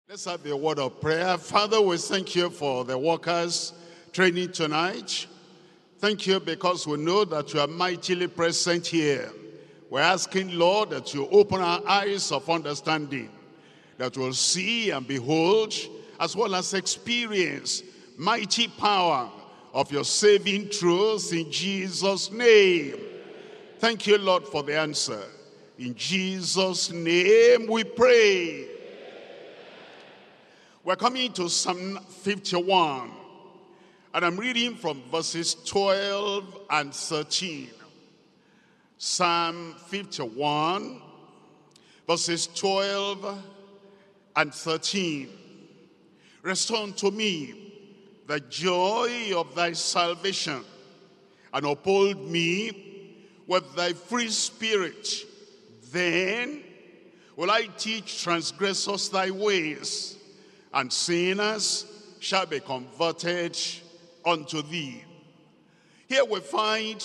Let's have a word of prayer. Father, we thank you for the workers training tonight. Thank you because we know that you are mightily present here. We're asking, Lord, that you open our eyes of understanding, that we'll see and behold, as well as experience mighty power of your saving truth in Jesus' name. Thank you, Lord, for the answer. In Jesus' name we pray. We're coming to Psalm 51, and I'm reading from verses 12 and 13. Psalm 51, verses 12 and 13. Restore unto me the joy of thy salvation, and uphold me with thy free spirit. Then will I teach transgressors thy ways, and sinners shall be converted unto thee. Here we find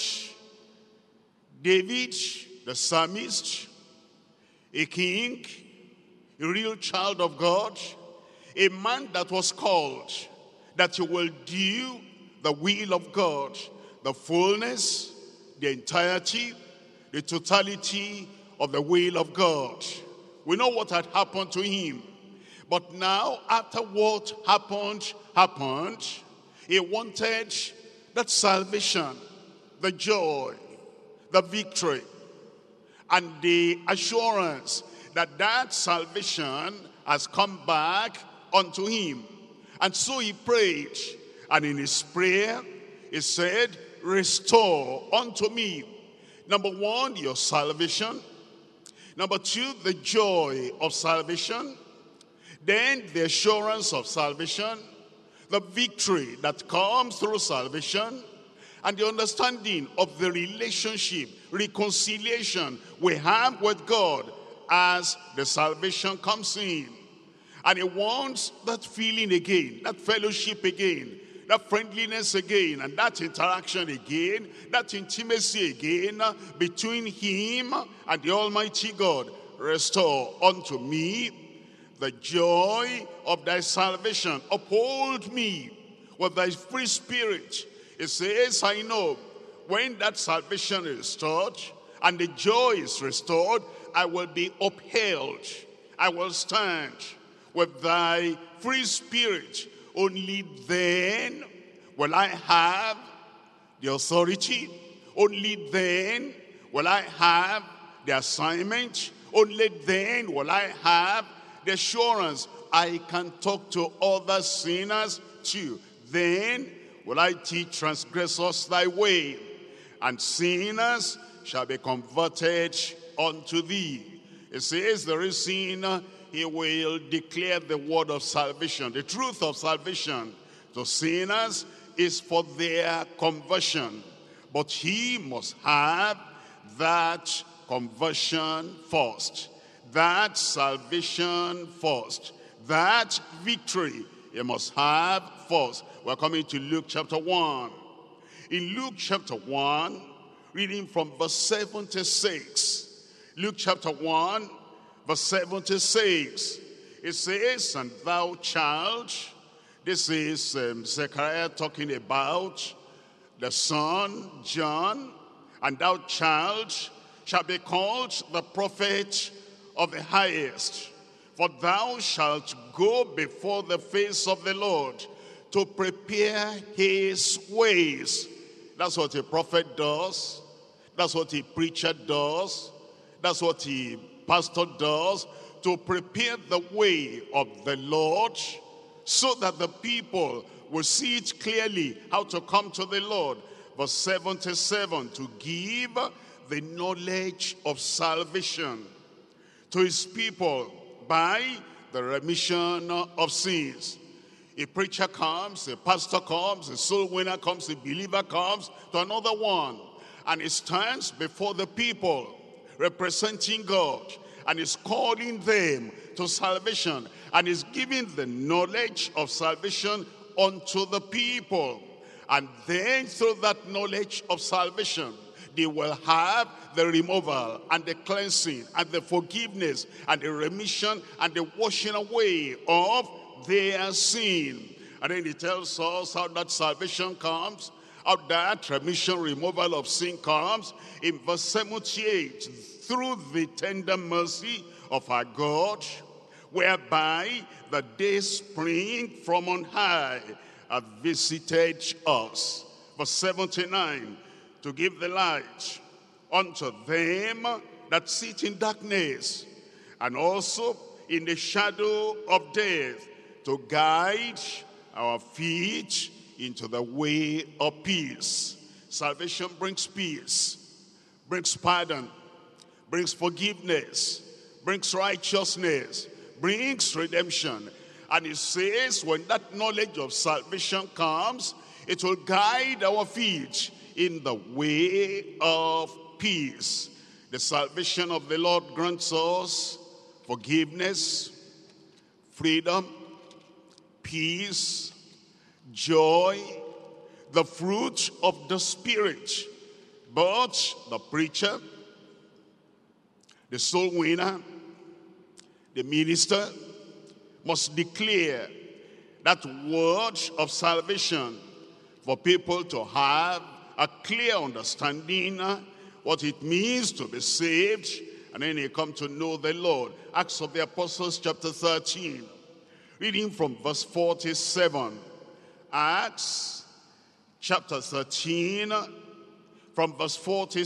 David, the psalmist, a king, a real child of God, a man that was called that he will do the will of God, the fullness, the entirety, the totality of the will of God. We know what had happened to him. But now, after what happened, he wanted that salvation, the joy, the victory, and the assurance that that salvation has come back unto him. And so he prayed, and in his prayer, he said, restore unto me, number one, your salvation. Number two, the joy of salvation. Then the assurance of salvation, the victory that comes through salvation, and the understanding of the relationship, reconciliation we have with God as the salvation comes in. And he wants that feeling again, that fellowship again, that friendliness again, and that interaction again, that intimacy again between him and the Almighty God. Restore unto me the joy of thy salvation. Uphold me with thy free spirit. It says, I know when that salvation is restored and the joy is restored, I will be upheld. I will stand with thy free spirit. Only then will I have the authority. Only then will I have the assignment. Only then will I have the assurance I can talk to other sinners too. Then will I teach transgressors thy way, and sinners shall be converted unto thee. It says the reason he will declare the word of salvation, the truth of salvation to sinners is for their conversion. But he must have that conversion first. That salvation first, that victory you must have first. We're coming to Luke chapter 1. In Luke chapter 1, reading from verse 76. Luke chapter 1, verse 76. It says, and thou child, this is Zechariah talking about the son John, and thou child shall be called the prophet of the highest, for thou shalt go before the face of the Lord to prepare his ways. That's what a prophet does. That's what a preacher does. That's what a pastor does, to prepare the way of the Lord so that the people will see it clearly how to come to the Lord. Verse 77, to give the knowledge of salvation to his people by the remission of sins. A preacher comes, a pastor comes, a soul winner comes, a believer comes to another one, and he stands before the people representing God, and is calling them to salvation, and is giving the knowledge of salvation unto the people. And then through that knowledge of salvation, they will have the removal and the cleansing and the forgiveness and the remission and the washing away of their sin. And then he tells us how that salvation comes, how that remission, removal of sin comes. In verse 78, through the tender mercy of our God, whereby the day spring from on high hath visited us. Verse 79, to give the light unto them that sit in darkness, and also in the shadow of death, to guide our feet into the way of peace. Salvation brings peace, brings pardon, brings forgiveness, brings righteousness, brings redemption. And it says when that knowledge of salvation comes, it will guide our feet in the way of peace. The salvation of the Lord grants us forgiveness, freedom, peace, joy, the fruit of the Spirit. But the preacher, the soul winner, the minister must declare that word of salvation for people to have a clear understanding what it means to be saved, and then they come to know the Lord. Acts of the Apostles chapter 13, reading from verse 47. Acts chapter 13 from verse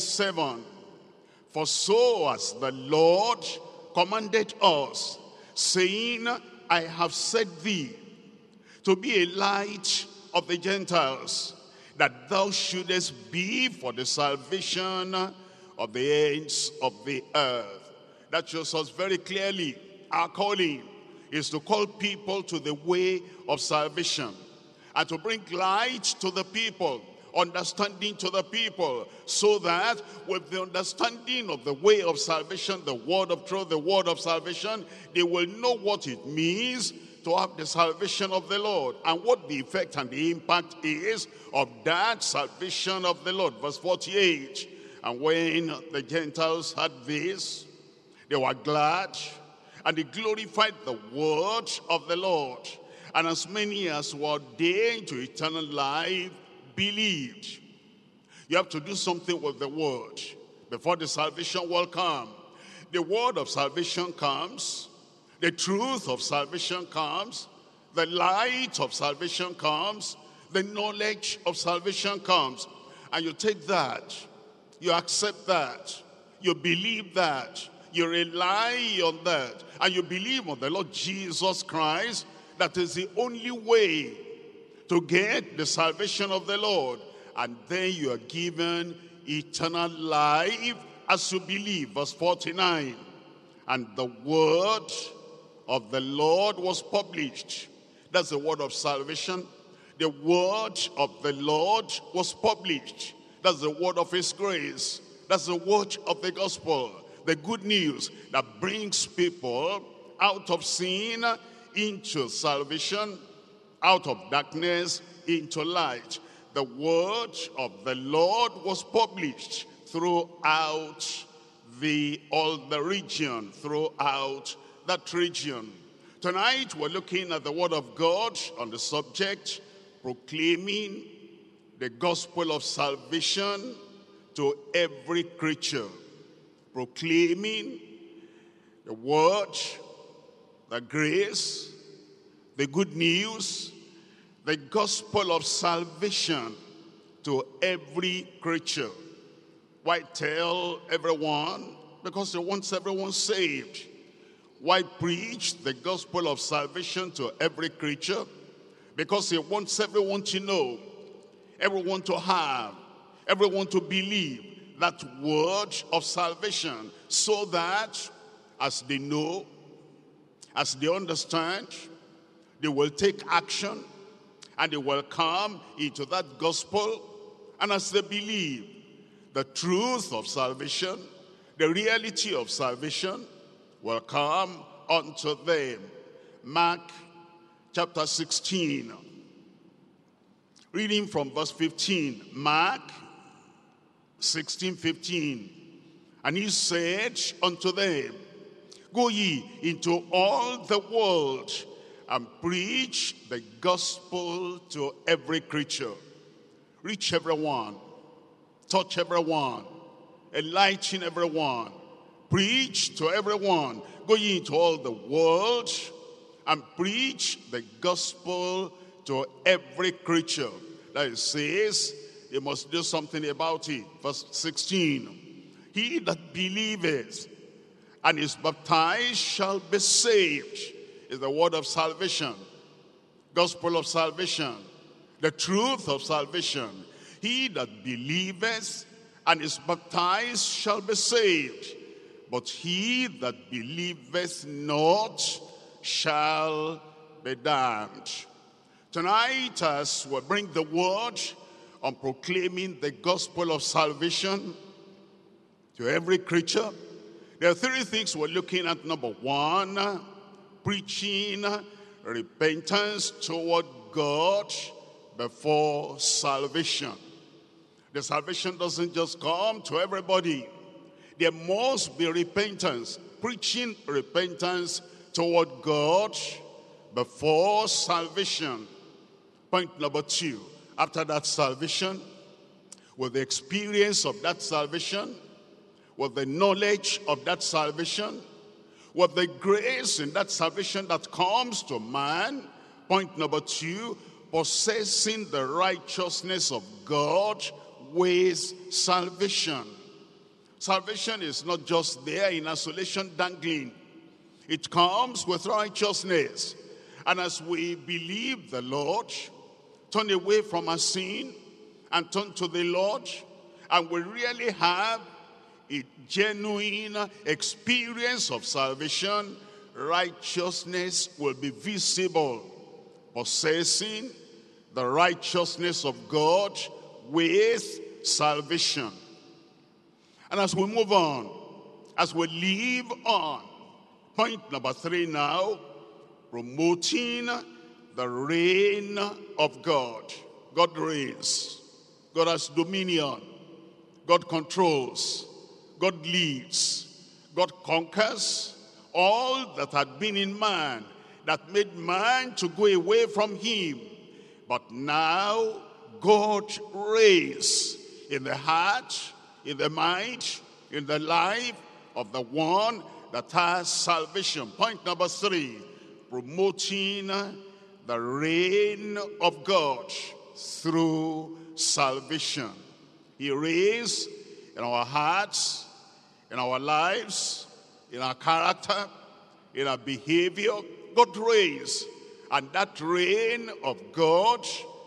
47. For so as the Lord commanded us, saying, I have set thee to be a light of the Gentiles, that thou shouldest be for the salvation of the ends of the earth. That shows us very clearly our calling is to call people to the way of salvation and to bring light to the people, understanding to the people, so that with the understanding of the way of salvation, the word of truth, the word of salvation, they will know what it means to have the salvation of the Lord and what the effect and the impact is of that salvation of the Lord. Verse 48, and when the Gentiles heard this, they were glad, and they glorified the word of the Lord. And as many as were ordained to eternal life believed. You have to do something with the word before the salvation will come. The word of salvation comes, the truth of salvation comes, the light of salvation comes, the knowledge of salvation comes. And you take that, you accept that, you believe that, you rely on that, and you believe on the Lord Jesus Christ. That is the only way to get the salvation of the Lord. And then you are given eternal life as you believe. Verse 49, and the word of the Lord was published. That's the word of salvation. The word of the Lord was published. That's the word of his grace. That's the word of the gospel. The good news that brings people out of sin into salvation, out of darkness into light. The word of the Lord was published throughout all the region, throughout that region. Tonight we're looking at the word of God on the subject, proclaiming the gospel of salvation to every creature. Proclaiming the word, the grace, the good news, the gospel of salvation to every creature. Why tell everyone? Because he wants everyone saved. Why preach the gospel of salvation to every creature? Because he wants everyone to know, everyone to have, everyone to believe that word of salvation, so that as they know, as they understand, they will take action and they will come into that gospel. And as they believe the truth of salvation, the reality of salvation will come unto them. Mark chapter 16, reading from verse 15. Mark 16:15. And he said unto them, Go ye into all the world and preach the gospel to every creature. Reach everyone, touch everyone, enlighten everyone, preach to everyone. Go ye into all the world and preach the gospel to every creature. That it says, you must do something about it. Verse 16. He that believeth and is baptized shall be saved. Is the word of salvation, gospel of salvation, the truth of salvation. He that believeth and is baptized shall be saved, but he that believeth not shall be damned. Tonight, as we bring the word on proclaiming the gospel of salvation to every creature, there are three things we're looking at. Number one, preaching repentance toward God before salvation. The salvation doesn't just come to everybody. There must be repentance, preaching repentance toward God before salvation. Point number two, after that salvation, with the experience of that salvation, with the knowledge of that salvation, with the grace in that salvation that comes to man. Point number two, possessing the righteousness of God with salvation. Salvation is not just there in isolation dangling. It comes with righteousness. And as we believe the Lord, turn away from our sin and turn to the Lord, and we really have a genuine experience of salvation, righteousness will be visible. Possessing the righteousness of God with salvation. And as we move on, as we live on, point number three now, promoting the reign of God. God reigns. God has dominion. God controls. God leads. God conquers all that had been in man, that made man to go away from him. But now God reigns in the heart, in the mind, in the life of the one that has salvation. Point number three, promoting the reign of God through salvation. He reigns in our hearts, in our lives, in our character, in our behavior. God reigns, and that reign of God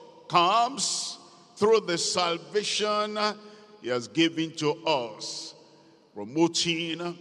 comes through the salvation he has given to us. Promoting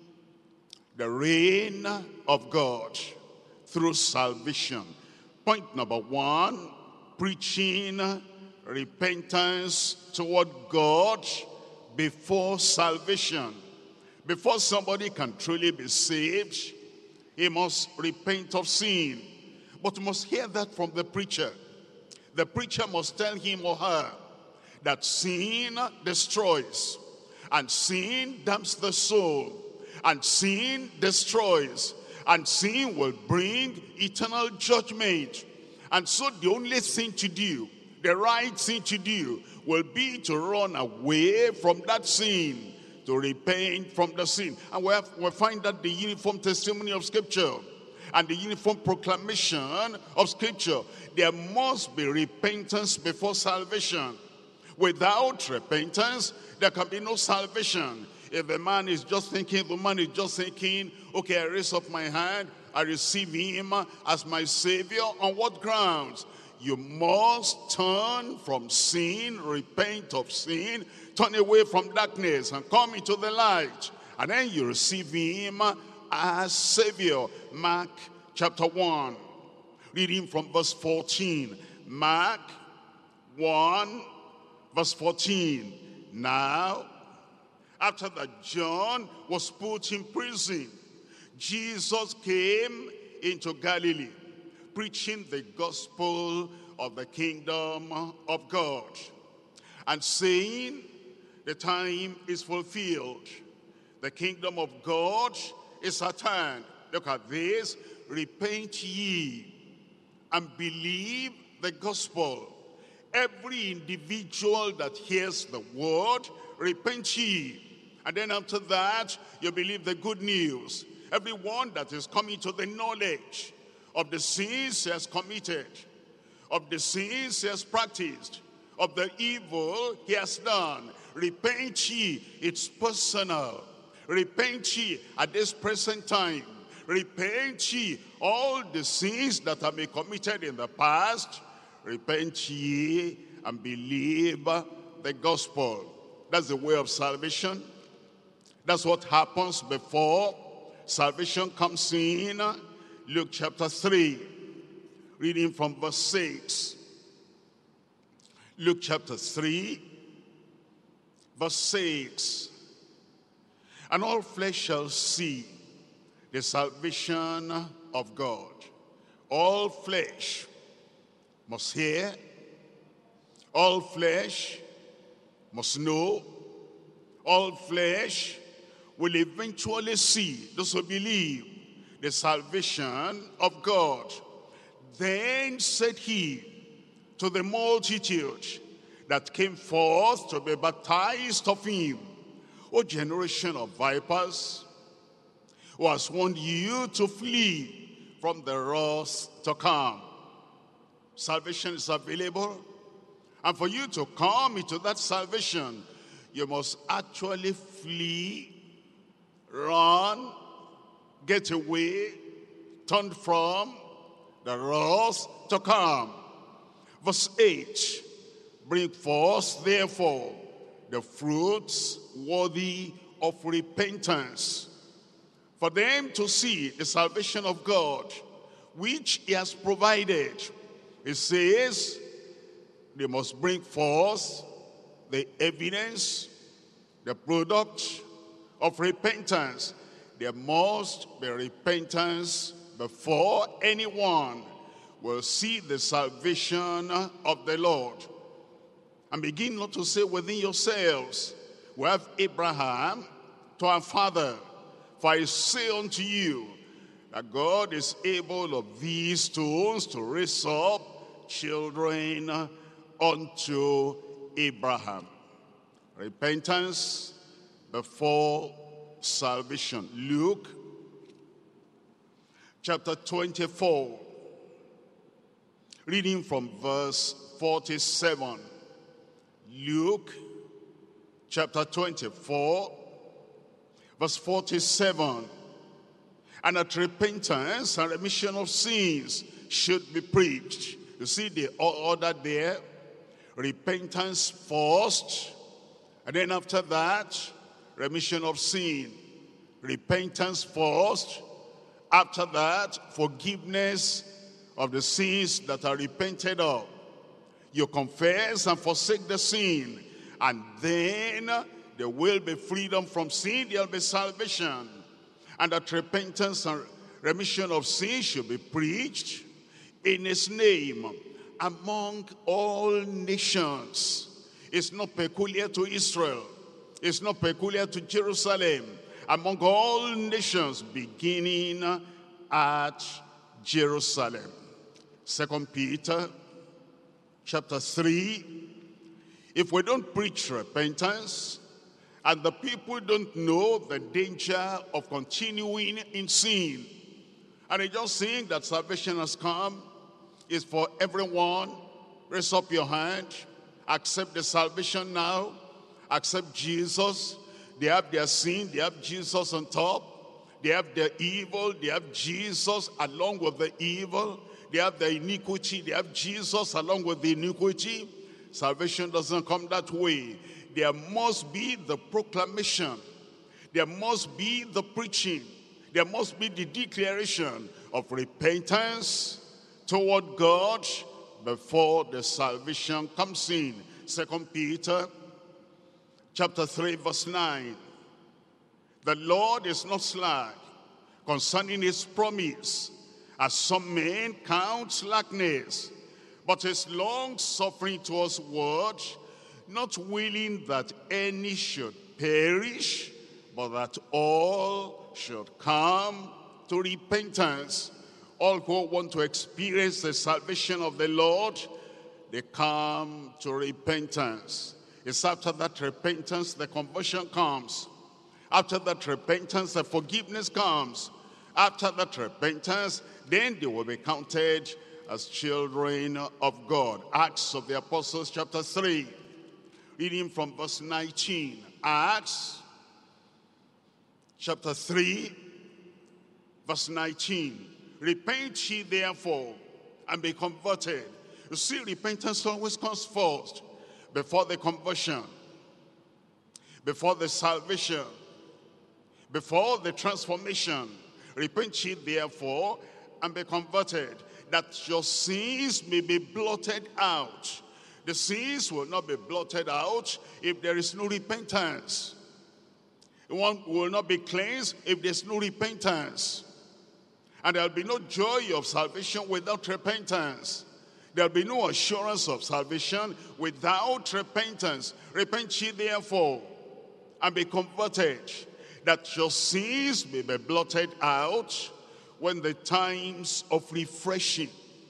the reign of God through salvation. Point number one, preaching repentance toward God before salvation. Before somebody can truly be saved, he must repent of sin. But he must hear that from the preacher. The preacher must tell him or her that sin destroys, and sin damns the soul, and sin destroys, and sin will bring eternal judgment. And so the only thing to do, the right thing to do, will be to run away from that sin, to repent from the sin. And we find that the uniform testimony of Scripture and the uniform proclamation of Scripture. There must be repentance before salvation. Without repentance, there can be no salvation. If the man is just thinking, okay, I raise up my hand, I receive him as my Savior. On what grounds? You must turn from sin, repent of sin, turn away from darkness and come into the light. And then you receive him as Savior. Mark chapter 1, reading from verse 14. Mark 1, verse 14. Now, after that John was put in prison, Jesus came into Galilee, preaching the gospel of the kingdom of God, and saying, The time is fulfilled. The kingdom of God is at hand. Look at this. Repent ye and believe the gospel. Every individual that hears the word, repent ye. And then after that, you believe the good news. Everyone that is coming to the knowledge of the sins he has committed, of the sins he has practiced, of the evil he has done, repent ye. It's personal. Repent ye at this present time. Repent ye all the sins that have been committed in the past. Repent ye and believe the gospel. That's the way of salvation. That's what happens before salvation comes in. Luke chapter 3, reading from verse 6. Luke chapter 3, verse 6. And all flesh shall see the salvation of God. All flesh must hear. All flesh must know. All flesh will eventually see, those who believe, the salvation of God. Then said he to the multitude that came forth to be baptized of him, O generation of vipers, who has warned you to flee from the wrath to come. Salvation is available, and for you to come into that salvation, you must actually flee, run, get away, turn from the wrath to come. Verse 8, bring forth therefore the fruits worthy of repentance, for them to see the salvation of God, which he has provided. It says they must bring forth the evidence, the product of repentance. There must be repentance before anyone will see the salvation of the Lord. And begin not to say within yourselves, we have Abraham to our father. For I say unto you that God is able of these stones to raise up children unto Abraham. Repentance before salvation. Luke chapter 24, reading from verse 47. Luke chapter 24, verse 47. And that repentance and remission of sins should be preached. You see the order there. Repentance first, and then after that, remission of sin. Repentance first, after that, forgiveness of the sins that are repented of. You confess and forsake the sin, and then there will be freedom from sin, there will be salvation. And that repentance and remission of sin should be preached in his name among all nations. It's not peculiar to Israel. It's not peculiar to Jerusalem. Among all nations, beginning at Jerusalem. 2 Peter chapter 3. If we don't preach repentance, and the people don't know the danger of continuing in sin, and they just think that salvation has come, is for everyone, raise up your hand, accept the salvation now, accept Jesus. They have their sin, they have Jesus on top. They have their evil, they have Jesus along with the evil. They have the iniquity, they have Jesus along with the iniquity. Salvation doesn't come that way. There must be the proclamation. There must be the preaching. There must be the declaration of repentance toward God before the salvation comes in. 2 Peter chapter 3 verse 9. The Lord is not slack concerning his promise, as some men count slackness, but is long suffering towards word, not willing that any should perish, but that all should come to repentance. All who want to experience the salvation of the Lord, they come to repentance. It's after that repentance the conversion comes. After that repentance the forgiveness comes. After that repentance, then they will be counted as children of God. Acts of the Apostles chapter 3, reading from verse 19. Acts chapter 3, verse 19. Repent ye therefore and be converted. You see, repentance always comes first, before the conversion, before the salvation, before the transformation. Repent ye therefore and be converted, that your sins may be blotted out. The sins will not be blotted out if there is no repentance. One will not be cleansed if there's no repentance. And there'll be no joy of salvation without repentance. There'll be no assurance of salvation without repentance. Repent ye therefore and be converted, that your sins may be blotted out when the times of refreshing.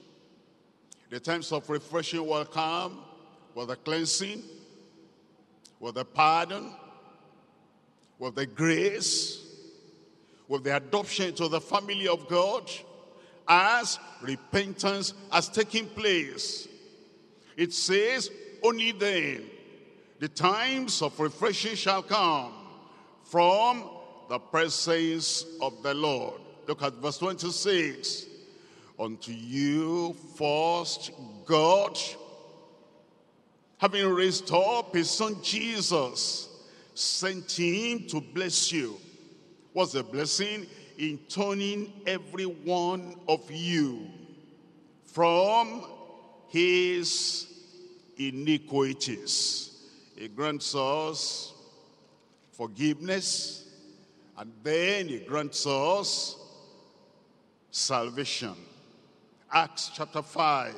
The times of refreshing will come with the cleansing, with the pardon, with the grace, with the adoption into the family of God, as repentance has taken place. It says, only then the times of refreshing shall come from the presence of the Lord. Look at verse 26. Unto you first God, having raised up his son Jesus, sent him to bless you. What's the blessing? In turning every one of you from his iniquities. He grants us forgiveness, and then he grants us salvation. Acts chapter 5,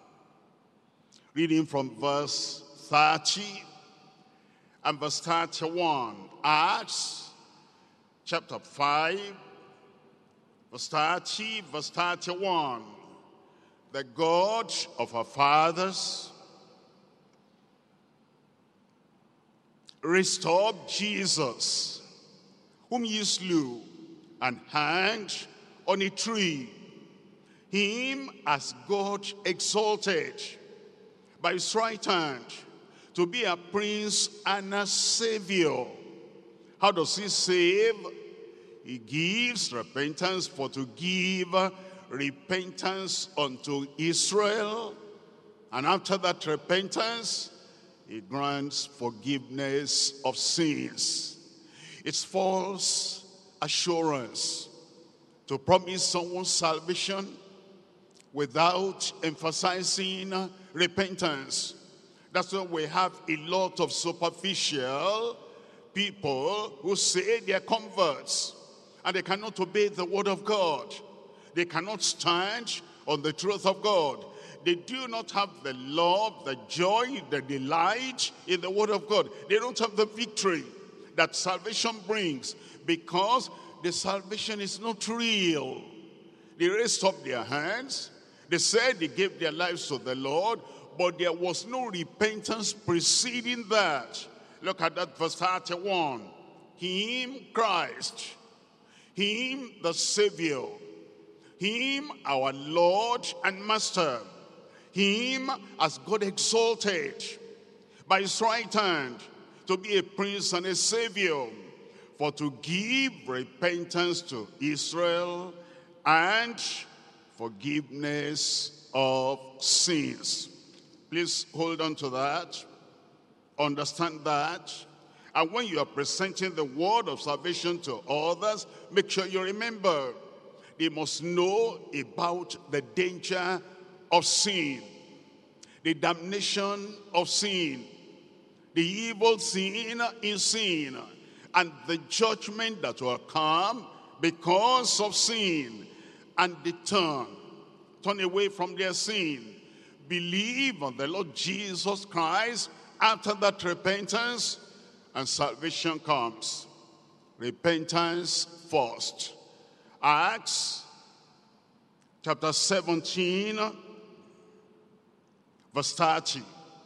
reading from verse 30 and verse 31. Acts chapter 5, verse 30, verse 31. The God of our fathers raised up Jesus, whom ye slew and hanged on a tree. Him as God exalted by his right hand to be a prince and a savior. How does he save? He gives repentance, for to give repentance unto Israel. And after that repentance, he grants forgiveness of sins. It's false assurance to promise someone salvation without emphasizing repentance. That's why we have a lot of superficial people who say they are converts and they cannot obey the word of God. They cannot stand on the truth of God. They do not have the love, the joy, the delight in the word of God. They don't have the victory that salvation brings, because the salvation is not real. They raised up their hands. They said they gave their lives to the Lord, but there was no repentance preceding that. Look at that verse 31. Him, Christ, him, the Savior, him, our Lord and Master, him as God exalted by his right hand to be a prince and a savior, for to give repentance to Israel and forgiveness of sins. Please hold on to that. Understand that. And when you are presenting the word of salvation to others, make sure you remember, they must know about the danger of sin, the damnation of sin, the evil sin in sin, and the judgment that will come because of sin, and they turn away from their sin, believe on the Lord Jesus Christ, After that, repentance and salvation comes. Repentance first. Acts chapter 17, verse 30.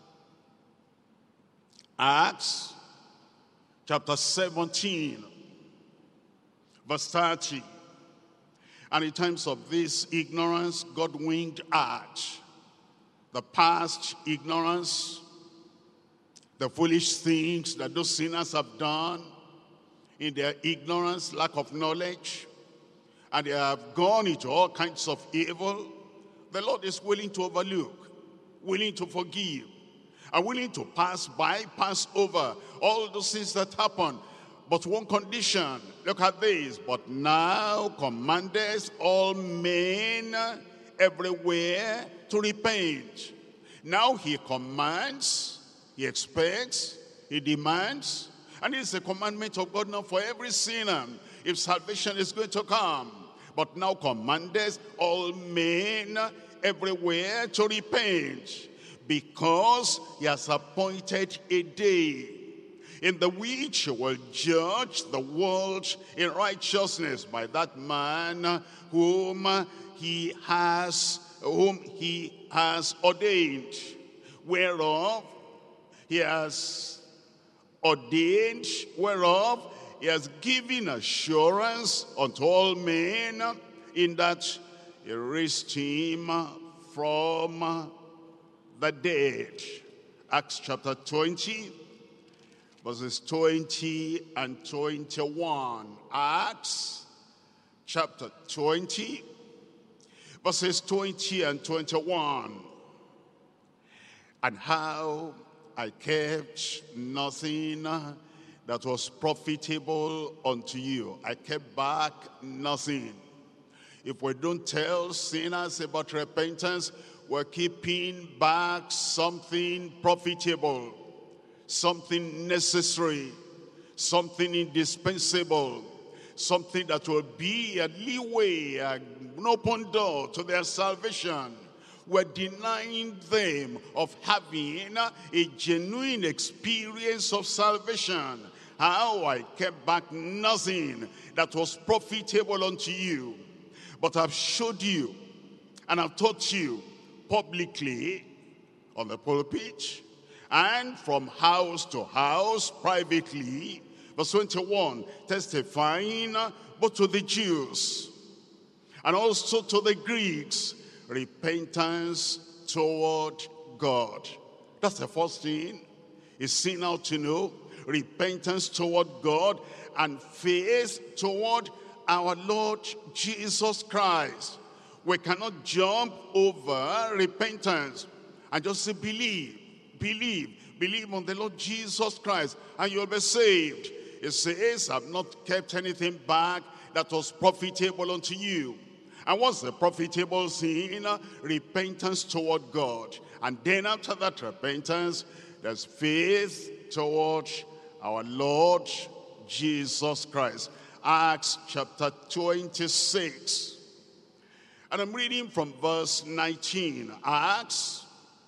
Acts chapter 17, verse 30. And in times of this ignorance, God winked at the past ignorance, the foolish things that those sinners have done in their ignorance, lack of knowledge, and they have gone into all kinds of evil. The Lord is willing to overlook, willing to forgive, and willing to pass over all those things that happen. But one condition, look at this: but now commandeth all men everywhere to repent. Now he commands, he expects, he demands, and it's a commandment of God now for every sinner if salvation is going to come. But now commandeth all men everywhere to repent, because he has appointed a day in the which he will judge the world in righteousness by that man whom he has ordained, whereof he has ordained, whereof he has given assurance unto all men, in that he raised him from the dead. Acts chapter 20, verses 20 and 21. Acts chapter 20, verses 20 and 21. And how I kept nothing that was profitable unto you. I kept back nothing. If we don't tell sinners about repentance, we're keeping back something profitable, something necessary, something indispensable, something that will be a leeway, an open door to their salvation. We're denying them of having a genuine experience of salvation. How I kept back nothing that was profitable unto you, but I've showed you and I've taught you publicly on the pulpit and from house to house privately. Verse 21, testifying both to the Jews and also to the Greeks, repentance toward God. That's the first thing a sinner to know. Repentance toward God and faith toward our Lord Jesus Christ. We cannot jump over repentance and just say believe on the Lord Jesus Christ and you'll be saved. It says, I've not kept anything back that was profitable unto you. And what's the profitable thing? Repentance toward God. And then after that repentance, there's faith toward our Lord Jesus Christ. Acts chapter 26. And I'm reading from verse 19. Acts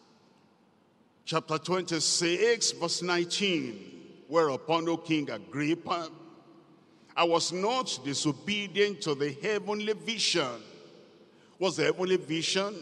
chapter 26, verse 19. Whereupon, O King Agrippa, I was not disobedient to the heavenly vision. What's the heavenly vision?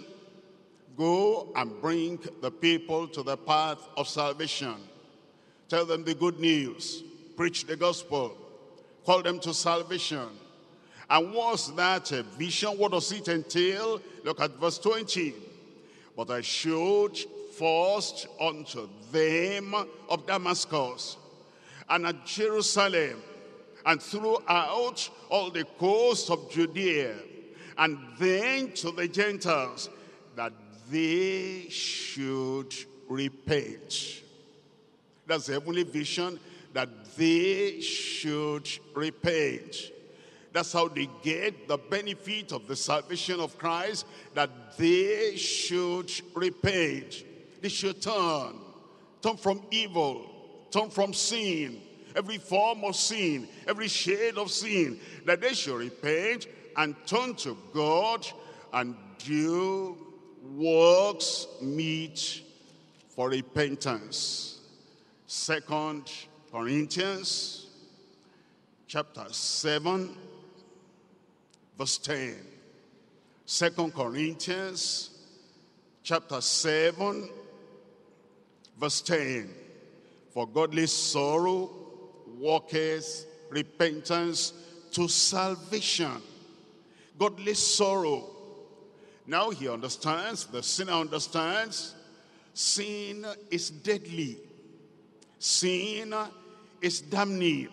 Go and bring the people to the path of salvation. Tell them the good news. Preach the gospel. Call them to salvation. And what's that vision? What does it entail? Look at verse 20. But I showed first unto them of Damascus and at Jerusalem and throughout all the coast of Judea, and then to the Gentiles, that they should repent. That's the heavenly vision, that they should repent. That's how they get the benefit of the salvation of Christ, that they should repent. They should turn from evil, turn from sin, every form of sin, every shade of sin, that they should repent and turn to God and do works meet for repentance. 2 Corinthians chapter 7, verse 10. 2 Corinthians chapter 7, verse 10. For godly sorrow worketh repentance to salvation. Godly sorrow. Now he understands, the sinner understands, sin is deadly. Sin is damning.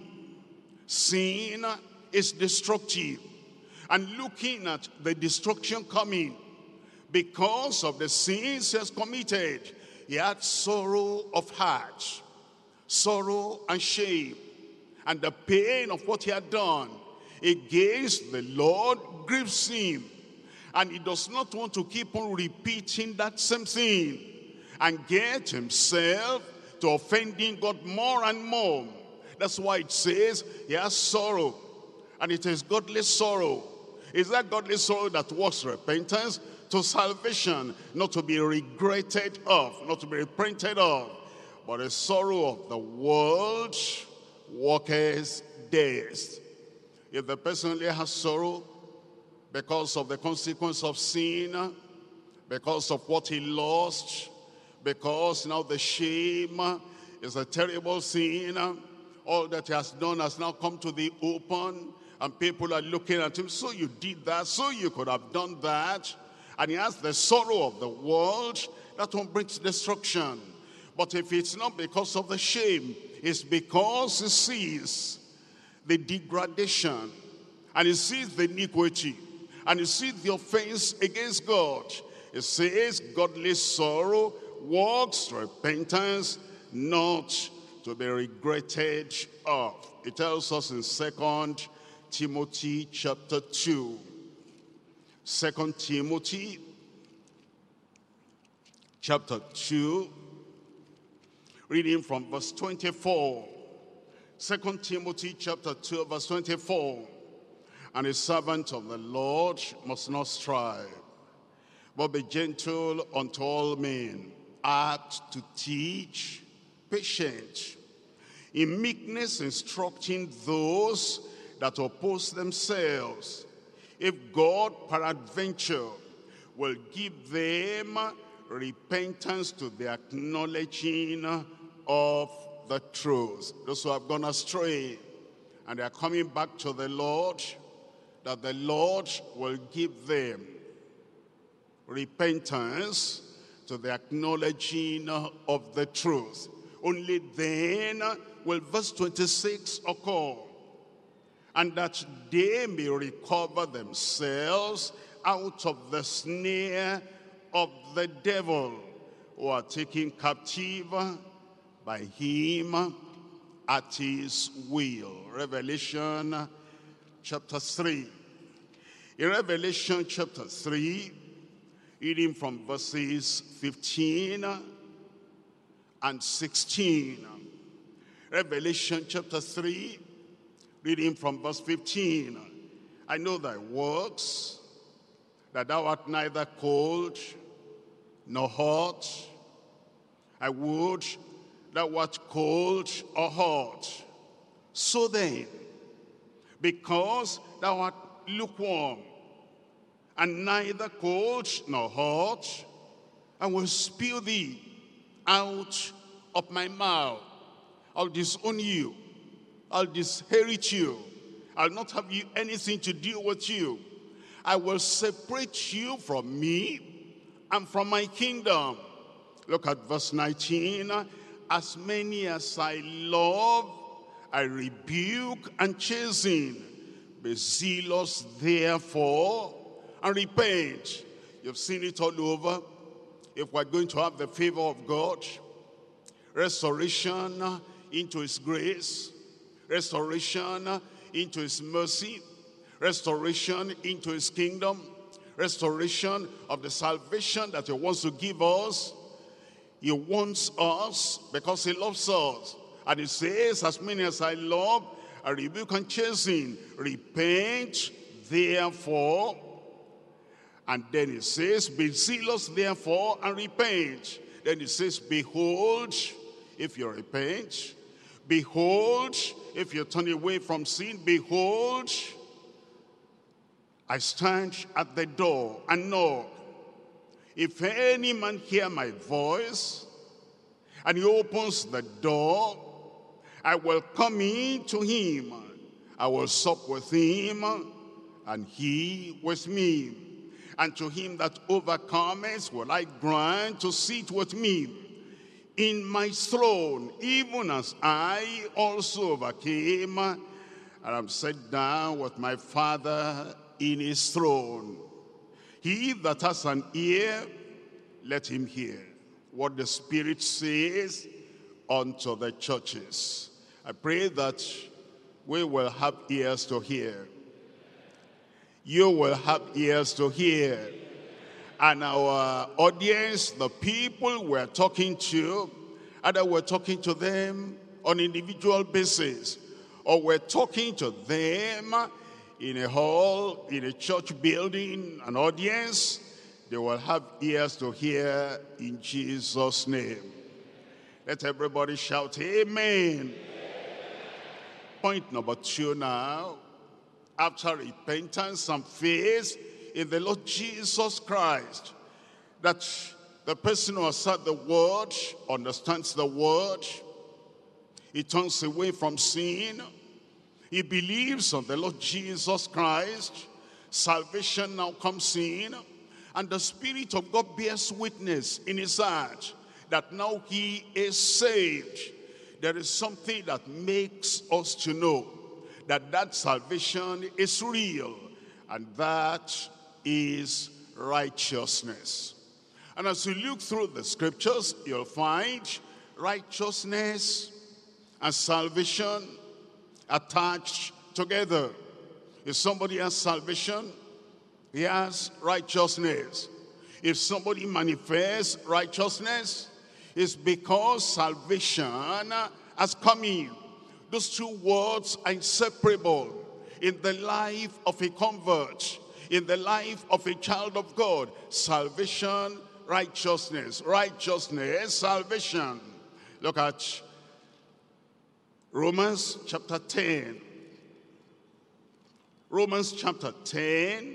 Sin is destructive. And looking at the destruction coming because of the sins he has committed, he had sorrow of heart, sorrow and shame, and the pain of what he had done against the Lord grieves him. And he does not want to keep on repeating that same thing and get himself to offending God more and more. That's why it says he has sorrow, and it is godly sorrow. Is that godly sorrow that works repentance to salvation, not to be regretted of, not to be repented of, but the sorrow of the world worketh death. If the person only has sorrow because of the consequence of sin, because of what he lost, because now the shame is a terrible sin, all that he has done has now come to the open, and people are looking at him, so you did that, so you could have done that. And he has the sorrow of the world, that one brings destruction. But if it's not because of the shame, it's because he sees the degradation, and he sees the iniquity, and he sees the offense against God. It says godly sorrow works repentance, not to be regretted of. It tells us in 2 Timothy chapter 2. 2 Timothy chapter 2, reading from verse 24. 2 Timothy chapter 2, verse 24. And a servant of the Lord must not strive, but be gentle unto all men, apt to teach, patient, in meekness instructing those that oppose themselves, if God peradventure will give them repentance to the acknowledging of the truth. Those who have gone astray and they are coming back to the Lord, that the Lord will give them repentance to the acknowledging of the truth. Only then will verse 26 occur. And that they may recover themselves out of the snare of the devil, who are taken captive by him at his will. Revelation chapter 3. In Revelation chapter 3, reading from verses 15 and 16. Revelation chapter 3, reading from verse 15. I know thy works, that thou art neither cold nor hot. I would thou art cold or hot. So then, because thou art lukewarm, and neither cold nor hot, I will spew thee out of my mouth. I'll disown you. I'll disinherit you. I'll not have you anything to do with you. I will separate you from me and from my kingdom. Look at verse 19. As many as I love, I rebuke and chasten. Be zealous therefore and repent. You've seen it all over. If we're going to have the favor of God, restoration into his grace, restoration into his mercy, restoration into his kingdom, restoration of the salvation that he wants to give us. He wants us because he loves us. And he says, as many as I love, I rebuke and chasten. Repent, therefore. And then he says, be zealous, therefore, and repent. Then he says, behold, if you repent. Behold, if you turn away from sin, behold, I stand at the door and knock. If any man hear my voice, and he opens the door, I will come in to him. I will sup with him, and he with me. And to him that overcometh will I grant to sit with me in my throne, even as I also overcame, and am set down with my Father in his throne. He that has an ear, let him hear what the Spirit says unto the churches. I pray that we will have ears to hear. You will have ears to hear. And our audience, the people we're talking to, either we're talking to them on an individual basis, or we're talking to them in a hall, in a church building, an audience, they will have ears to hear in Jesus' name. Let everybody shout, amen. Point number 2 now. After repentance and faith in the Lord Jesus Christ, that the person who has heard the word, understands the word, he turns away from sin, he believes on the Lord Jesus Christ, salvation now comes in, and the Spirit of God bears witness in his heart that now he is saved. There is something that makes us to know that that salvation is real, and that is righteousness. And as you look through the scriptures, you'll find righteousness and salvation attached together. If somebody has salvation, he has righteousness. If somebody manifests righteousness, it's because salvation has come in. Those two words are inseparable in the life of a convert, in the life of a child of God. Salvation, righteousness, righteousness, salvation. Look at Romans chapter 10. Romans chapter 10,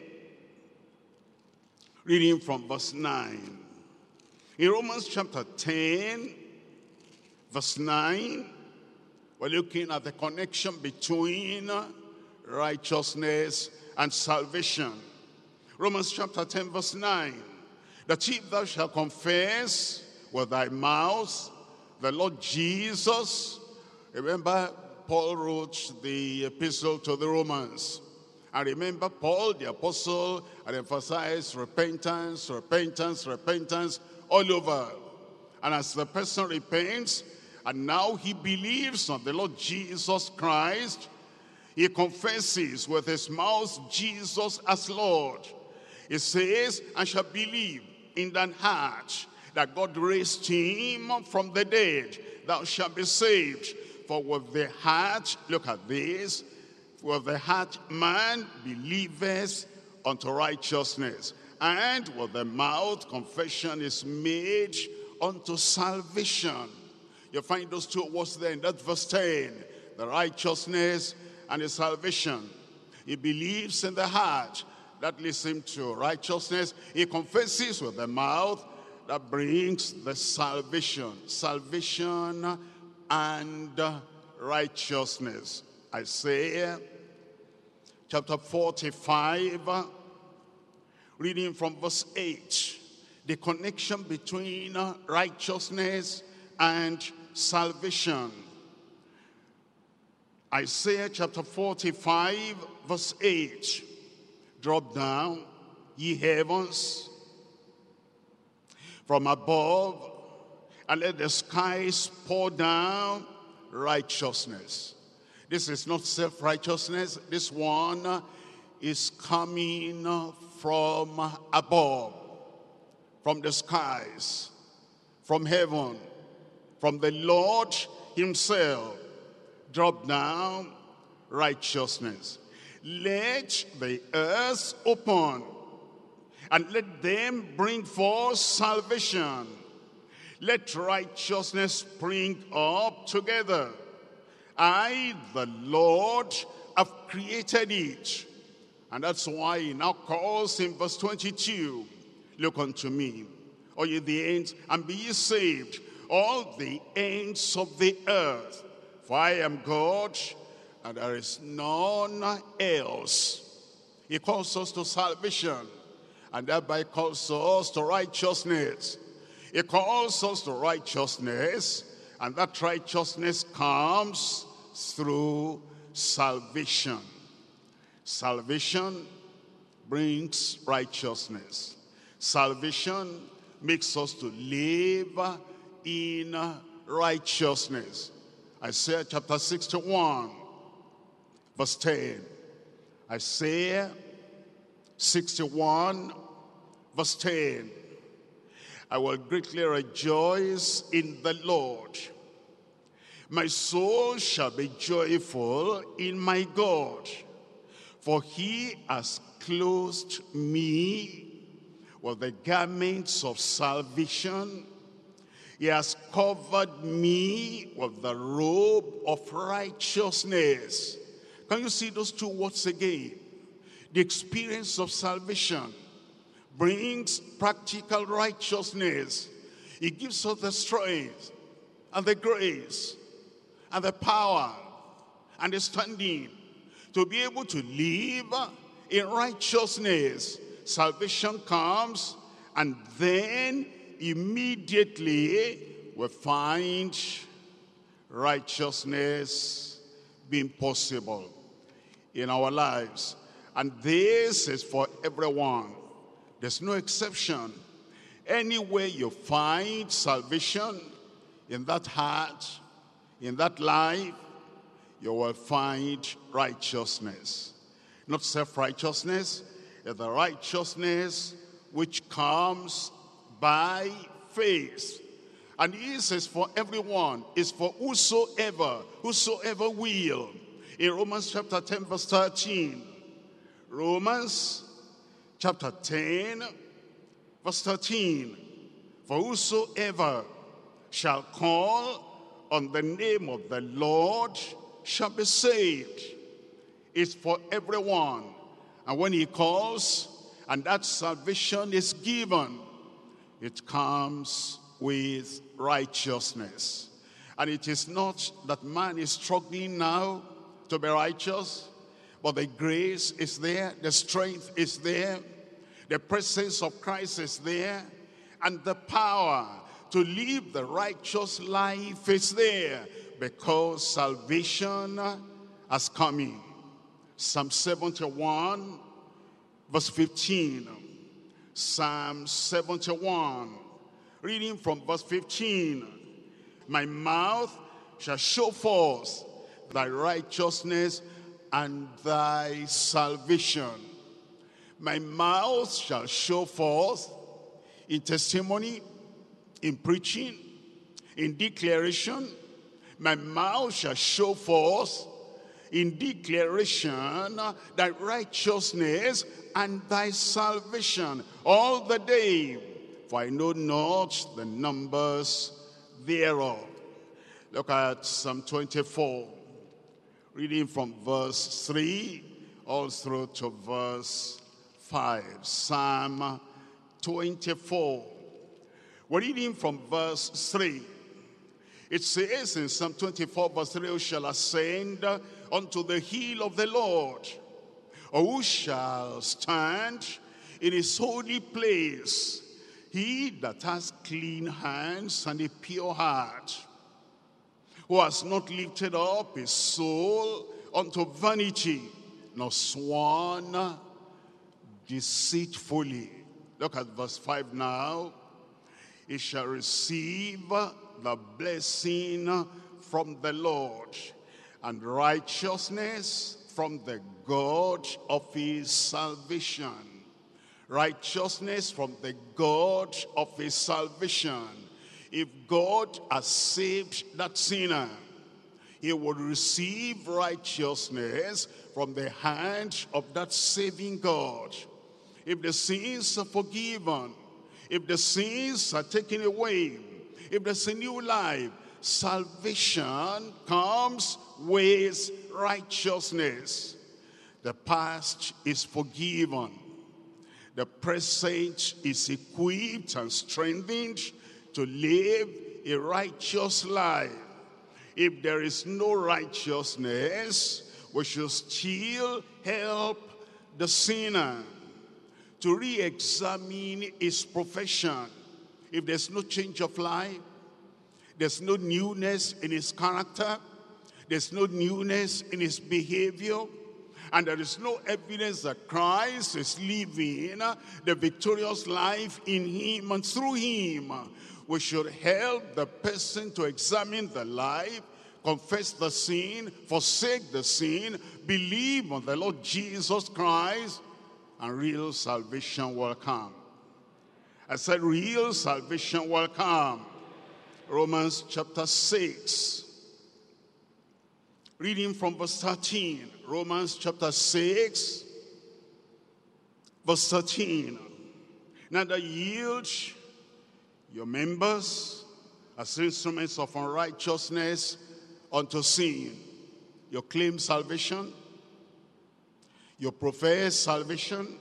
reading from verse 9. In Romans chapter 10, verse 9, we're looking at the connection between righteousness and salvation. Romans chapter 10, verse 9. That if thou shalt confess with thy mouth the Lord Jesus. Remember, Paul wrote the epistle to the Romans. And remember, Paul, the apostle, had emphasized repentance, repentance, repentance all over. And as the person repents, and now he believes on the Lord Jesus Christ, he confesses with his mouth Jesus as Lord. He says, and shall believe in thine heart that God raised him from the dead, thou shalt be saved. For with the heart, look at this, with the heart man believeth unto righteousness, and with the mouth confession is made unto salvation. You find those two words there in that verse 10, the righteousness and the salvation. He believes in the heart, that leads him to righteousness. He confesses with the mouth, that brings the salvation. Salvation and righteousness. Isaiah chapter 45, reading from verse 8. The connection between righteousness and salvation. Isaiah chapter 45, verse 8. Drop down, ye heavens, from above, and let the skies pour down righteousness. This is not self-righteousness. This one is coming from above, from the skies, from heaven, from the Lord himself. Drop down righteousness. Let the earth open, and let them bring forth salvation. Let righteousness spring up together. I, the Lord, have created it. And that's why he now calls in verse 22, look unto me, all ye the ends, and be ye saved, all the ends of the earth. For I am God, and there is none else. He calls us to salvation, and thereby calls us to righteousness. He calls us to righteousness, and that righteousness comes through salvation. Salvation brings righteousness. Salvation makes us to live in righteousness. Isaiah chapter 61, verse 10. Isaiah 61, verse 10. I will greatly rejoice in the Lord. My soul shall be joyful in my God, for he has clothed me with the garments of salvation. He has covered me with the robe of righteousness. Can you see those two words again? The experience of salvation brings practical righteousness. It gives us the strength and the grace and the power and the standing to be able to live in righteousness. Salvation comes, and then immediately we find righteousness being possible in our lives. And this is for everyone. There's no exception. Anywhere you find salvation, in that heart, in that life, you will find righteousness. Not self-righteousness, but the righteousness which comes by faith. And this is for everyone. It's for whosoever will. In Romans chapter 10, verse 13. Romans chapter 10, verse 13. For whosoever shall call on the name of the Lord shall be saved. It's for everyone. And when he calls, and that salvation is given, it comes with righteousness. And it is not that man is struggling now to be righteous, but the grace is there, the strength is there, the presence of Christ is there, and the power to live the righteous life is there, because salvation has come in. Psalm 71, verse 15. Psalm 71, reading from verse 15. My mouth shall show forth thy righteousness and thy salvation. My mouth shall show forth in testimony, in preaching, in declaration. My mouth shall show forth in declaration thy righteousness and thy salvation all the day, for I know not the numbers thereof. Look at Psalm 24, reading from verse 3 all through to verse 5. Psalm 24. We're reading from verse 3. It says in Psalm 24, verse 3, who shall ascend unto the hill of the Lord? Or who shall stand in his holy place? He that has clean hands and a pure heart, who has not lifted up his soul unto vanity, nor sworn deceitfully. Look at verse 5 now. He shall receive the blessing from the Lord, and righteousness from the God of his salvation. Righteousness from the God of his salvation. If God has saved that sinner, he will receive righteousness from the hand of that saving God. If the sins are forgiven, if the sins are taken away, If there's a new life, salvation comes with righteousness. The past is forgiven. The present is equipped and strengthened to live a righteous life. If there is no righteousness, we should still help the sinner to re-examine his profession. If there's no change of life, there's no newness in his character, there's no newness in his behavior, and there is no evidence that Christ is living the victorious life in him and through him, we should help the person to examine the life, confess the sin, forsake the sin, believe on the Lord Jesus Christ, and real salvation will come. I said real salvation will come. Romans chapter 6. Reading from verse 13. Romans chapter 6, verse 13. Neither yield your members as instruments of unrighteousness unto sin. You claim salvation, you profess salvation,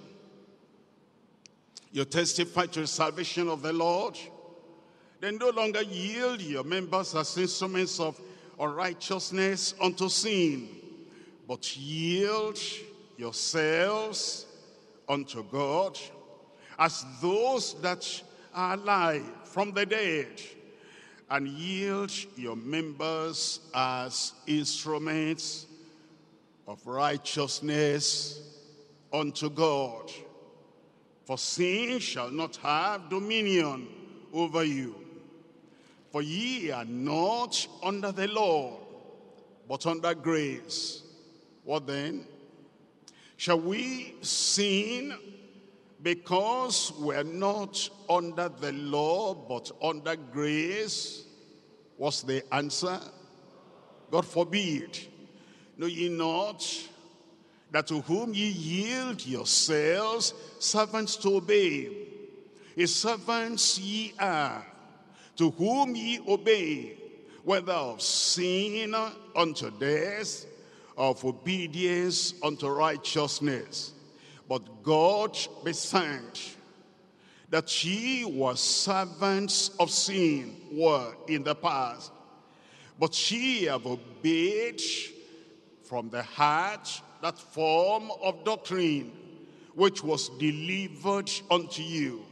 you testify to the salvation of the Lord, then no longer yield your members as instruments of unrighteousness unto sin, but yield yourselves unto God as those that are alive from the dead, and yield your members as instruments of righteousness unto God. For sin shall not have dominion over you. For ye are not under the law, but under grace. What then? Shall we sin because we're not under the law, but under grace? What's the answer? God forbid. Know ye not that to whom ye yield yourselves servants to obey, his servants ye are, to whom ye obey, whether of sin unto death, of obedience unto righteousness. But God be thanked that ye were servants of sin, were in the past, but ye have obeyed from the heart that form of doctrine which was delivered unto you,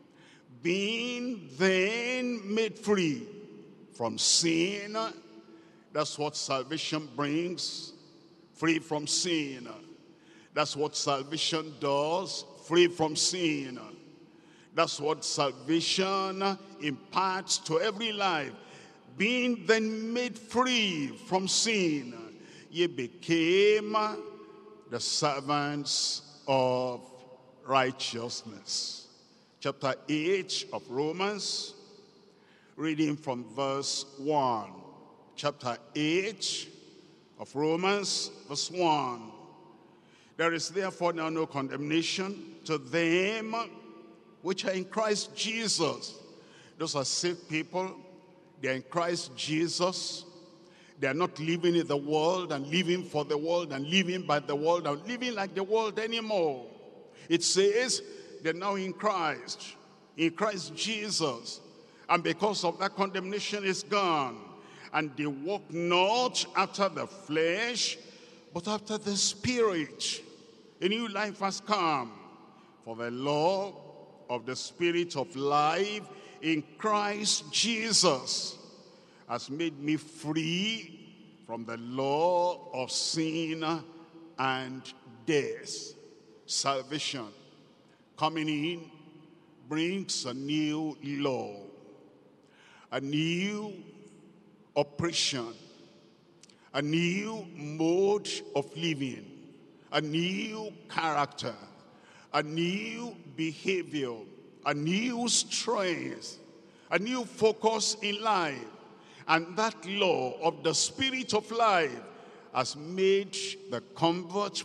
being then made free from sin. That's what salvation brings, free from sin. That's what salvation does, free from sin. That's what salvation imparts to every life. Being then made free from sin, ye became the servants of righteousness. Chapter 8 of Romans, reading from verse 1. Chapter 8 of Romans, verse 1. There is therefore now no condemnation to them which are in Christ Jesus. Those are saved people. They are in Christ Jesus. They are not living in the world and living for the world and living by the world and living like the world anymore. It says they're now in Christ Jesus. And because of that, condemnation is gone. And they walk not after the flesh, but after the Spirit. A new life has come. For the law of the Spirit of life in Christ Jesus has made me free from the law of sin and death. Salvation coming in brings a new law, a new operation, a new mode of living, a new character, a new behavior, a new strength, a new focus in life. And that law of the Spirit of life has made the convert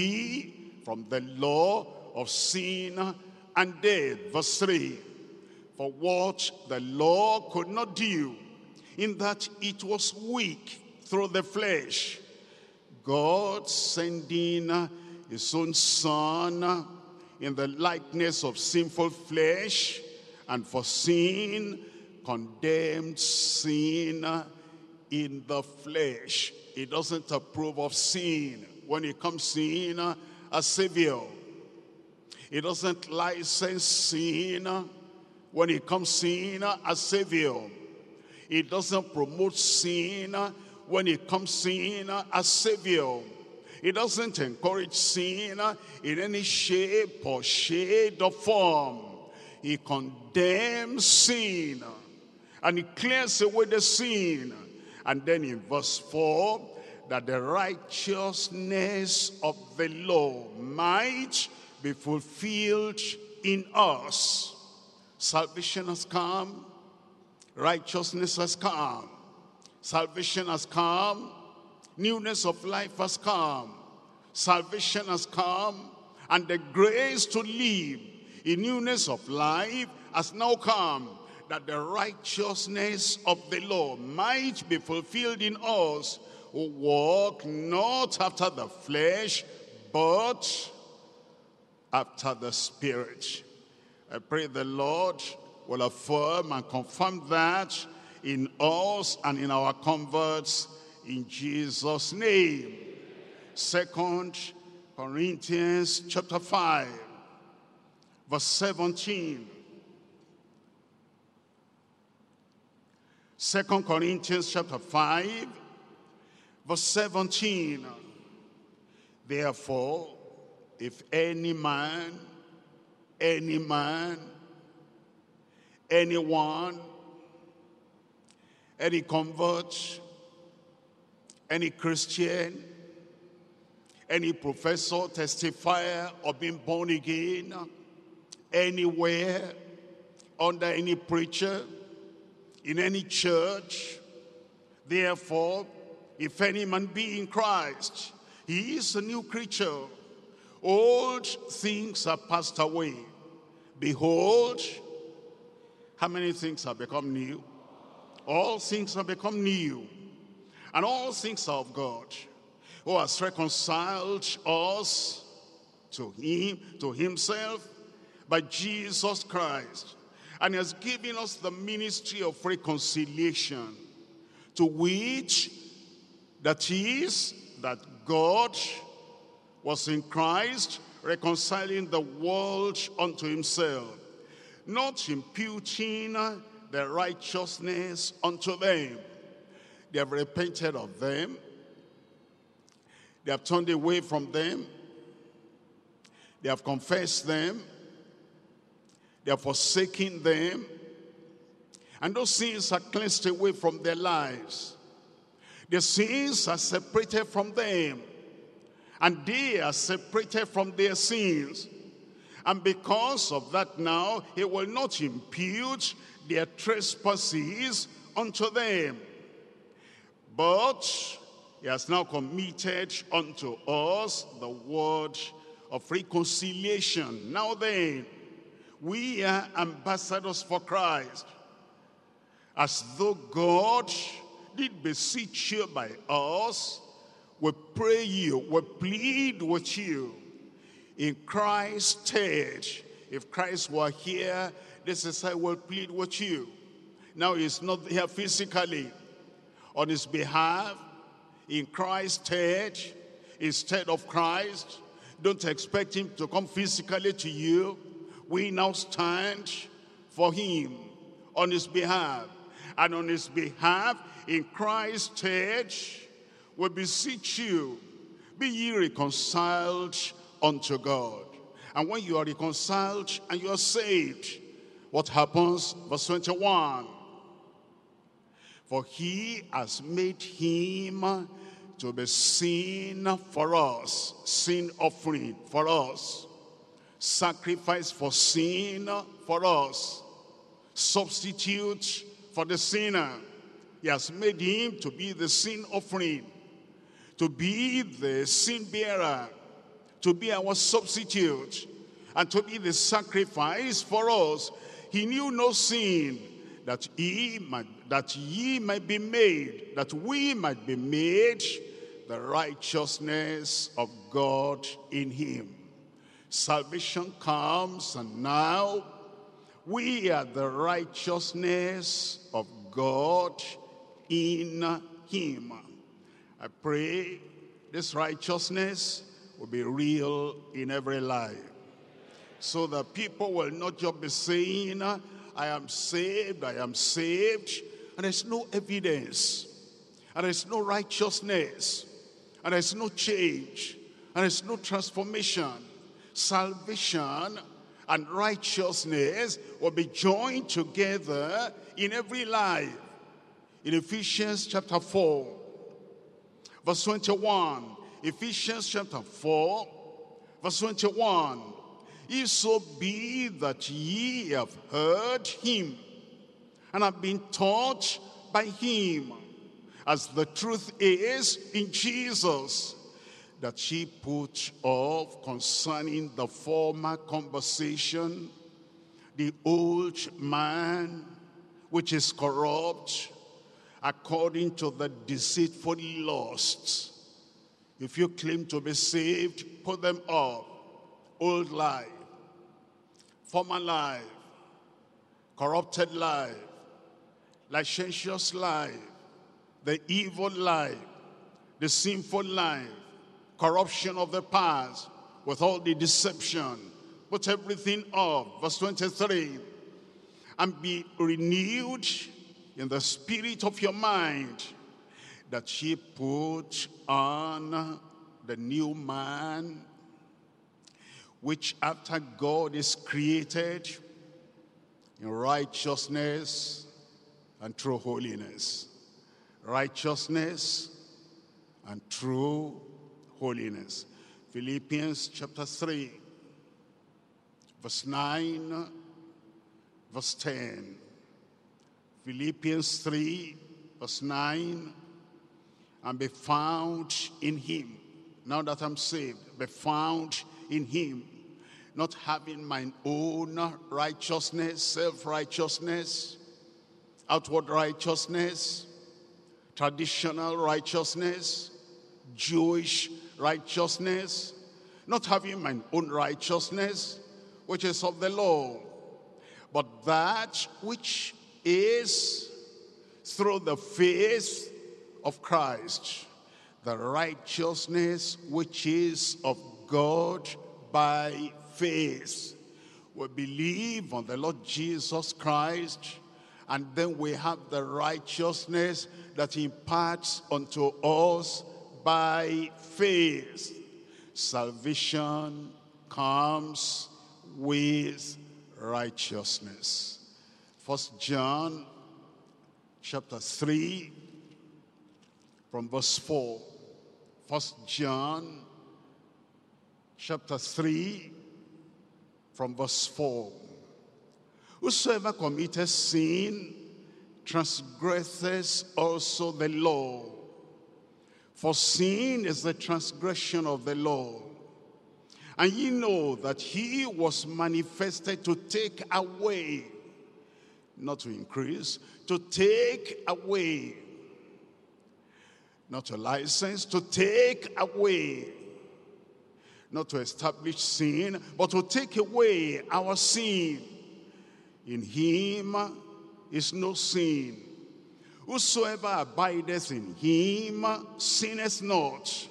free from the law of sin and death. Verse 3, for what the law could not do, in that it was weak through the flesh, God sending his own Son in the likeness of sinful flesh, and for sin, condemned sin in the flesh. He doesn't approve of sin when he comes in as Savior. He doesn't license sin when he comes in as Savior. He doesn't promote sin when he comes in as Savior. He doesn't encourage sin in any shape or shade or form. He condemns sin and he clears away the sin. And then in verse 4, that the righteousness of the law might be fulfilled in us. Salvation has come. Righteousness has come. Salvation has come. Newness of life has come. Salvation has come. And the grace to live in newness of life has now come, that the righteousness of the law might be fulfilled in us, who walk not after the flesh, but after the Spirit. I pray the Lord will affirm and confirm that in us and in our converts, in Jesus' name. 2 Corinthians chapter 5, verse 17. 2 Corinthians chapter 5, verse 17. Therefore, if any man, anyone, any convert, any Christian, any professor, testifier of being born again, anywhere, under any preacher, in any church, therefore, if any man be in Christ, he is a new creature. Old things are passed away. Behold, how many things have become new? All things have become new. And all things are of God, who has reconciled us to him, to himself, by Jesus Christ, and has given us the ministry of reconciliation, to which that is, that God was in Christ, reconciling the world unto himself, not imputing the righteousness unto them. They have repented of them. They have turned away from them. They have confessed them. They have forsaken them. And those sins are cleansed away from their lives. The sins are separated from them. And they are separated from their sins. And because of that now, he will not impute their trespasses unto them. But he has now committed unto us the word of reconciliation. Now then, we are ambassadors for Christ, as though God did beseech you by us. We pray you, we plead with you in Christ's stead. If Christ were here, this is how I will plead with you. Now he's not here physically. On his behalf, in Christ's stead, instead of Christ, don't expect him to come physically to you. We now stand for him on his behalf. And on his behalf, in Christ's stead, we beseech you, be ye reconciled unto God. And when you are reconciled and you are saved, what happens? Verse 21. For he has made him to be sin for us, sin offering for us, sacrifice for sin for us, substitute for the sinner. He has made him to be the sin offering, to be the sin bearer, to be our substitute, and to be the sacrifice for us. he knew no sin, that ye might be made, that we might be made the righteousness of God in him. Salvation comes, and now we are the righteousness of God in him. I pray this righteousness will be real in every life, so that people will not just be saying, I am saved, and there's no evidence, and there's no righteousness, and there's no change, and there's no transformation. Salvation and righteousness will be joined together in every life. In Ephesians chapter 4, verse 21, Ephesians chapter 4, verse 21, if so be that ye have heard him, and have been taught by him, as the truth is in Jesus, that ye put off concerning the former conversation the old man, which is corrupt according to the deceitful lusts. If you claim to be saved, put them off. Old life, former life, corrupted life, licentious life, the evil life, the sinful life, corruption of the past, with all the deception. Put everything off. Verse 23, and be renewed in the spirit of your mind, that ye put on the new man, which after God is created in righteousness and true holiness. Righteousness and true holiness. Philippians chapter 3, verse 9, verse 10. Philippians 3, verse 9, and be found in him. Now that I'm saved, be found in him, not having mine own righteousness, self-righteousness, outward righteousness, traditional righteousness, Jewish righteousness, not having mine own righteousness, which is of the law, but that which is through the faith of Christ, the righteousness which is of God by faith. We believe on the Lord Jesus Christ, and then we have the righteousness that he imparts unto us by faith. Salvation comes with righteousness. 1 John chapter 3 from verse 4. 1 John chapter 3 from verse 4. Whosoever committeth sin transgresseth also the law. For sin is the transgression of the law. And ye know that he was manifested to take away, not to increase, to take away, not to license, to take away, not to establish sin, but to take away our sin. In him is no sin. Whosoever abideth in him sinneth not.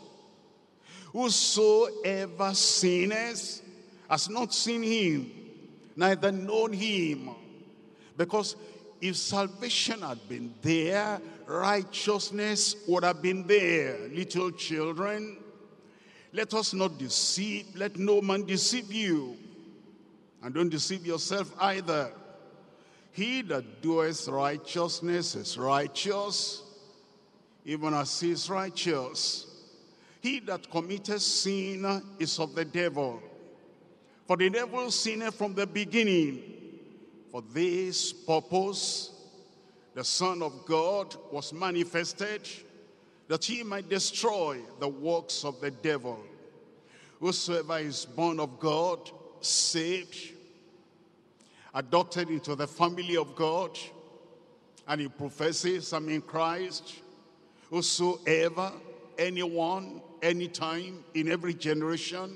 Whosoever sinneth has not seen him, neither known him. Because if salvation had been there, righteousness would have been there. Little children, let us not deceive, let no man deceive you. And don't deceive yourself either. He that doeth righteousness is righteous, even as he is righteous. He that committeth sin is of the devil. For the devil sinned from the beginning. For this purpose, the Son of God was manifested, that he might destroy the works of the devil. Whosoever is born of God, saved, adopted into the family of God, and he professes, I'm in Christ. Whosoever, anyone, anytime, in every generation,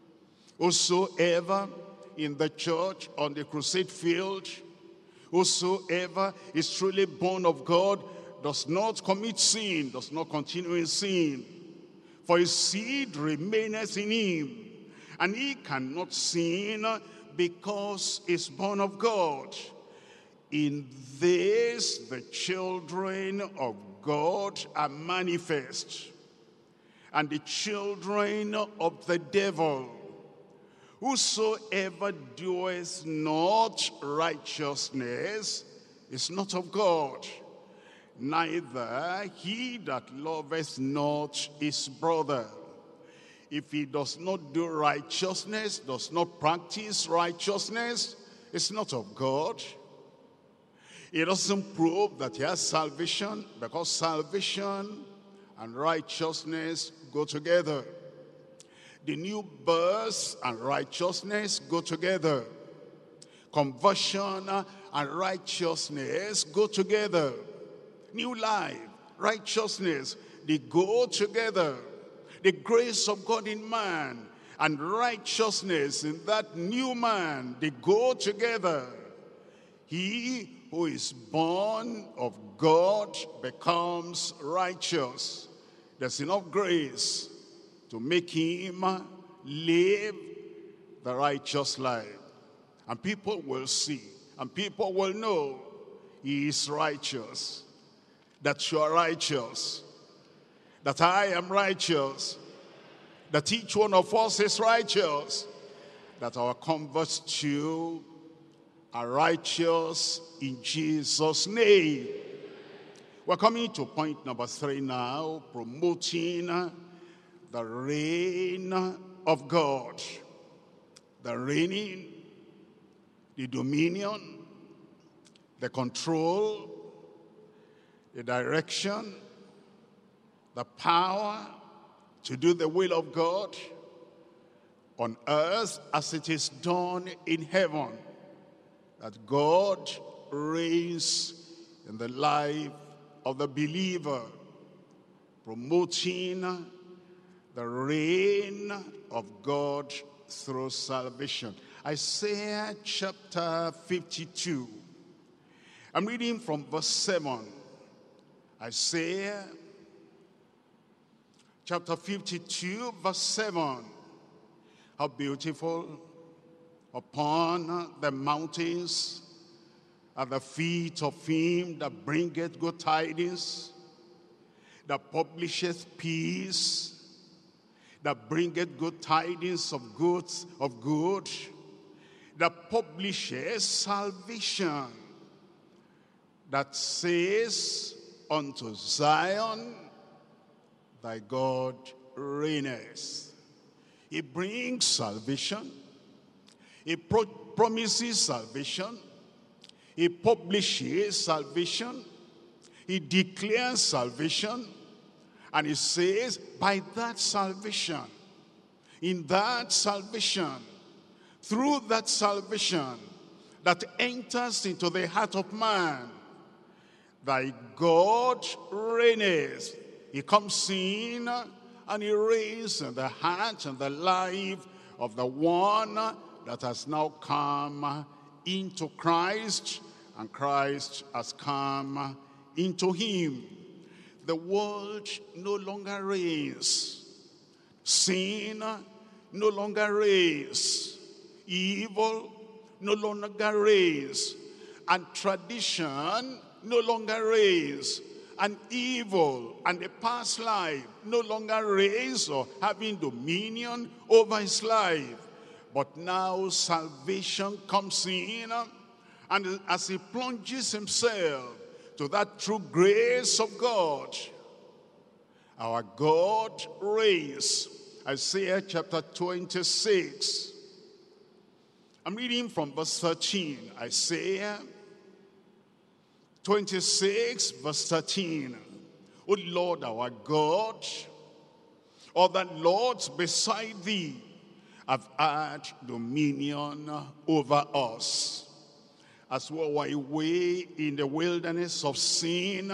whosoever in the church, on the crusade field, whosoever is truly born of God, does not commit sin, does not continue in sin. For his seed remaineth in him, and he cannot sin because he's born of God. In this the children of God are manifest, and the children of the devil. Whosoever doeth not righteousness is not of God, neither he that loveth not his brother. If he does not do righteousness, does not practice righteousness, it's not of God. It doesn't prove that he has salvation, because salvation and righteousness go together. The new birth and righteousness go together. Conversion and righteousness go together. New life, righteousness, they go together. The grace of God in man and righteousness in that new man, they go together. He who is born of God becomes righteous. There's enough grace to make him live the righteous life. And people will see, and people will know he is righteous, that you are righteous, that I am righteous, that each one of us is righteous, that our converts too are righteous in Jesus' name. We're coming to point number 3 now, promoting the reign of God. The reigning, the dominion, the control, the direction, the power to do the will of God on earth as it is done in heaven. That God reigns in the life of the believer, promoting the reign of God through salvation. Isaiah chapter 52. I'm reading from verse 7. Isaiah chapter 52, verse 7. How beautiful upon the mountains at the feet of him that bringeth good tidings, that publisheth peace, that bringeth good tidings of good, that publishes salvation, that says unto Zion, thy God reigneth. He brings salvation. He promises salvation. He publishes salvation. He declares salvation. And he says, by that salvation, in that salvation, through that salvation that enters into the heart of man, thy God reigneth. He comes in and he reigns in the heart and the life of the one that has now come into Christ, and Christ has come into him. The world no longer reigns. Sin no longer reigns. Evil no longer reigns. And tradition no longer reigns. And evil and the past life no longer reigns or having dominion over his life. But now salvation comes in, and as he plunges himself to that true grace of God, our God reigns. Isaiah chapter 26. I'm reading from verse 13. Isaiah 26 verse 13. O Lord our God, all the lords beside thee have had dominion over us. as we were away in the wilderness of sin,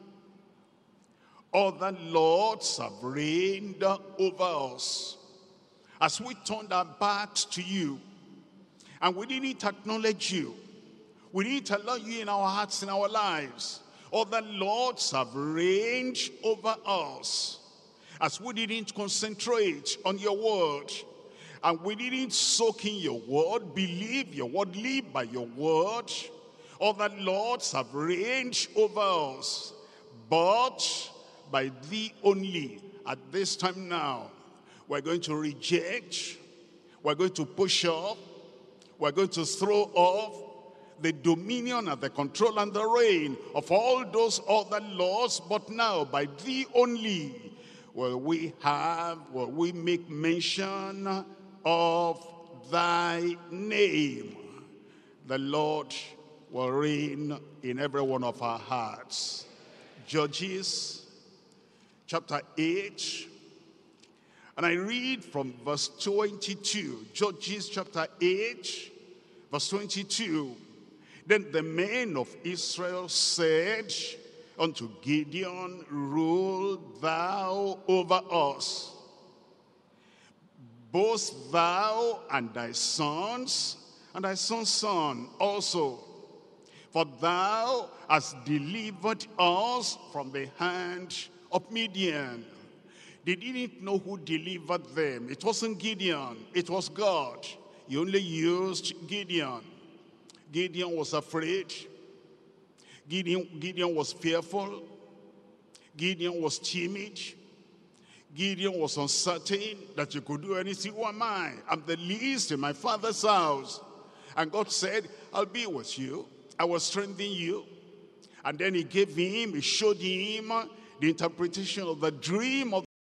other lords have reigned over us. As we turned our backs to you, and we didn't acknowledge you, we didn't allow you in our hearts, in our lives, other lords have reigned over us. As we didn't concentrate on your word, and we didn't soak in your word, believe your word, live by your word, other lords have reigned over us. But by thee only, at this time now, we're going to reject, we're going to push off, we're going to throw off the dominion and the control and the reign of all those other laws. But now, by thee only, will we make mention of thy name. The Lord will reign in every one of our hearts. Judges chapter 8, and I read from verse 22. Judges chapter 8, verse 22. Then the men of Israel said unto Gideon, rule thou over us, both thou and thy sons son also. For thou hast delivered us from the hand of Midian. They didn't know who delivered them. It wasn't Gideon, it was God. He only used Gideon. Gideon was afraid. Gideon was fearful. Gideon was timid. Gideon was uncertain that you could do anything. Who am I? I'm the least in my father's house. And God said, I'll be with you. I will strengthen you. And then he showed him the interpretation of the dream of